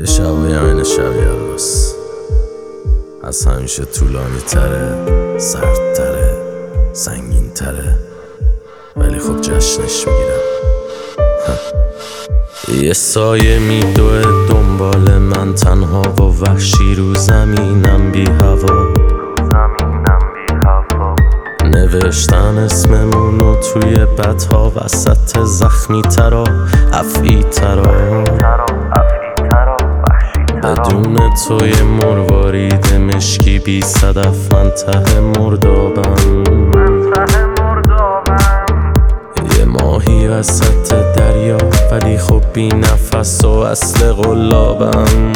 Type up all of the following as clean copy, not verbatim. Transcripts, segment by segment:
یه شبایی همین شب یلداست، از همیشه طولانی تره، سردتره، سنگین تره، ولی خب جشنش میگیرم. یه سایه میدوه دنبال من تنها و وحشی رو زمینم بی هوا. نوشتن اسممونو توی بدها وسط زخمی ترا افعی ترا. بدون توی مروارید مشکی بی صدف من ته مردابم. یه ماهی وسط دریا ولی خب بی نفس و اصل قلابم.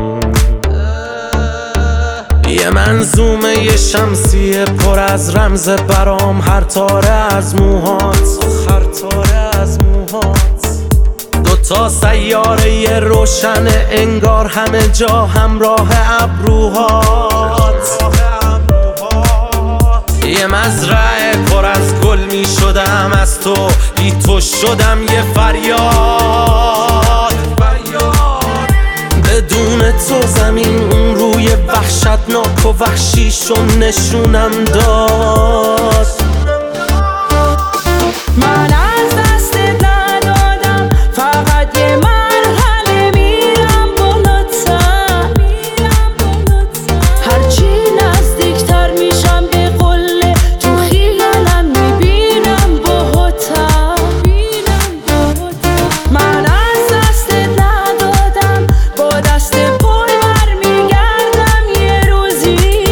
یه منظومه یه شمسیه پر از رمز برام، هر تاره از موهات، هر تاره از موهات. دوتا سیاره یه روشنه انگار همه جا همراه ابروهات. یه مزرعه پر از گل می شدم از تو، بی تو شدم یه فریاد. بدون تو زمین اون روی وحشتناک و وحشیشو نشونم داد. من از دستت ندادم، فقط یه مرحله میرم بالاتر. هرچی نزدیکتر میشم به قله تو خیالم میبینم باهاتر. من از دستت ندادم، با دست پر برمیگردم یه روزی.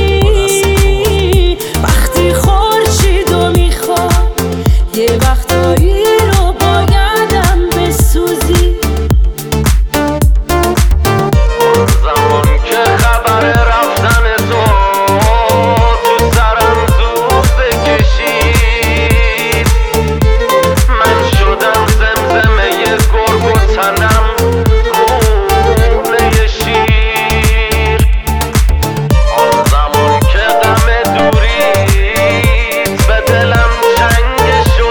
وقتی خورشیدو میخوام یه وقتایی رو بایدم بسوزی. زمان که خبر رفتن تو سرم زود بکشید، من شدم زمزمه گرگ و تنم خونه شیر. آن زمان که غم دوریت به دلم چنگشو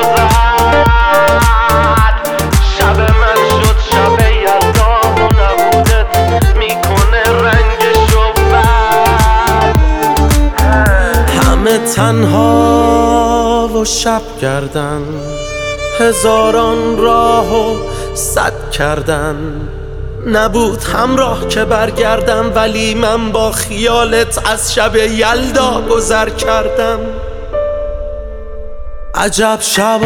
زد، شب من شد شب یلدا و نبودت میکنه رنگشو بد. همه تنها و شب کردن، هزاران راه و صد کردن. نبود همراه که برگردم ولی من با خیالت از شب یلدا گذر کردم. عجب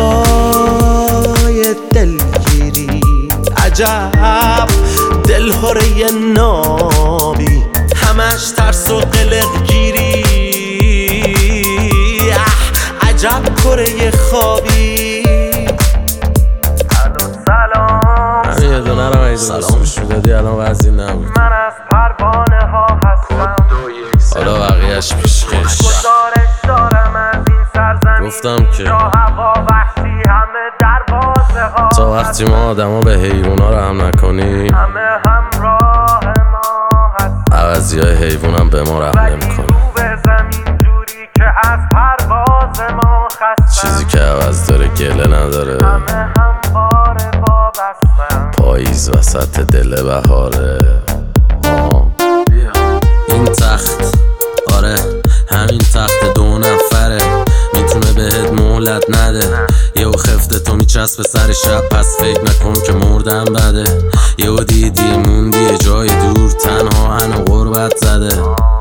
شبای دلگیری، عجب دلهوره نابی، همش ترس و قلقگیری. عجب کره خوابی. همین یه دونه رو ایزو سلامش میدادی الان وزی نبود. من از پروانه ها هستم، حالا بقیهش پیشکش. گزارش دارم از این سرزمین، گفتم که جا هوا وحشی همه دروازه ها. تا وقتی ما آدما به حیوونا رحم نکنی، همه همراه ما هست، عوضی های حیوون هم به ما رحم ولی نمیکنه. رو به زمین جوری که از پرواز ما خستم. چیزی که عوض داره گله نداره. همه همواره وابستم. پاییز وسط دل بهاره. این تخت، آره همین تخت 2 نفره، میتونه بهت مهلت نده. یهو خفته تو میچسبه سر شب، پس فکر نکن که مردم بده. یهو دیدی موندی یه جای دور، تنها هنو غربت زده.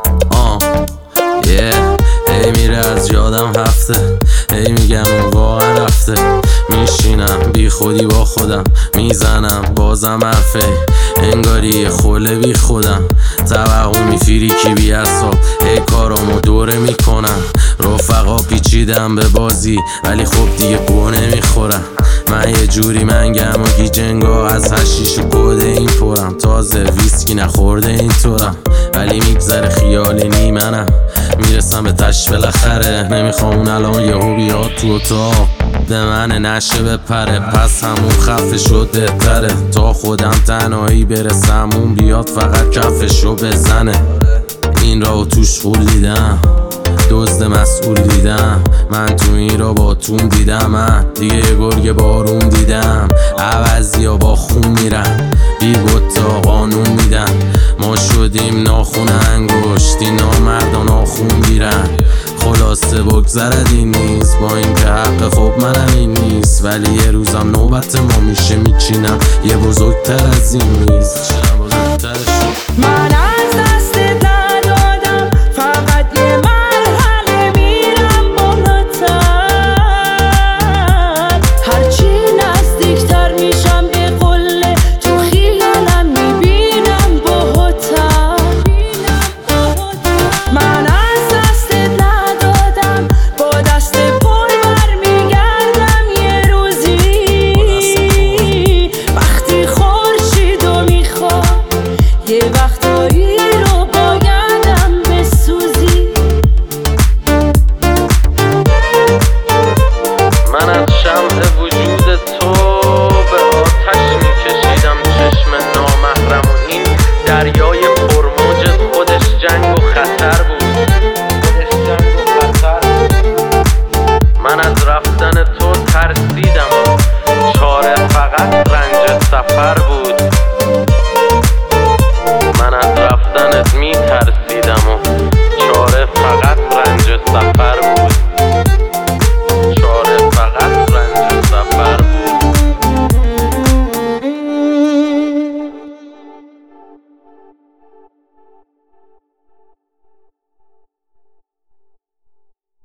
هی میره از یادم هفته، هی میگم اون واقعا رفته. میشینم بی خودی با خودم، میزنم بازم حرفه، انگاری یه خوله بی خودم. توقع میفیریکی بی اصاب، هی کارامو دوره میکنم. رفقا پیچیدم به بازی ولی خب دیگه گوه نمیخورم. من یه جوری منگم و گیجنگا، از هشیش و کده این پرم. تازه ویسکی نخورده این طورم، ولی میگذره خیالی نیمنم. میرسم به تش بالاخره، نمیخوام اون الان یهو بیاد تو اتاق به من نشه بپره. پس همون خفه شده تره، تا خودم تنهایی برسم اون بیاد فقط کفشو بزنه. این راو توش خول دیدم، دزد مسئول دیدم، من تو این را با تون دیدم، من دیگه یه گرگ بارون دیدم. عوضی ها با خون میرن، بی بطا قانون میدن. ما شدیم ناخون انگشتی، نامردان آخون گیرن. خلاصه بگذرد این نیست، با این که حق خب منم این نیست، ولی یه روزم نوبت ما میشه میچینم یه بزرگتر از این میز. من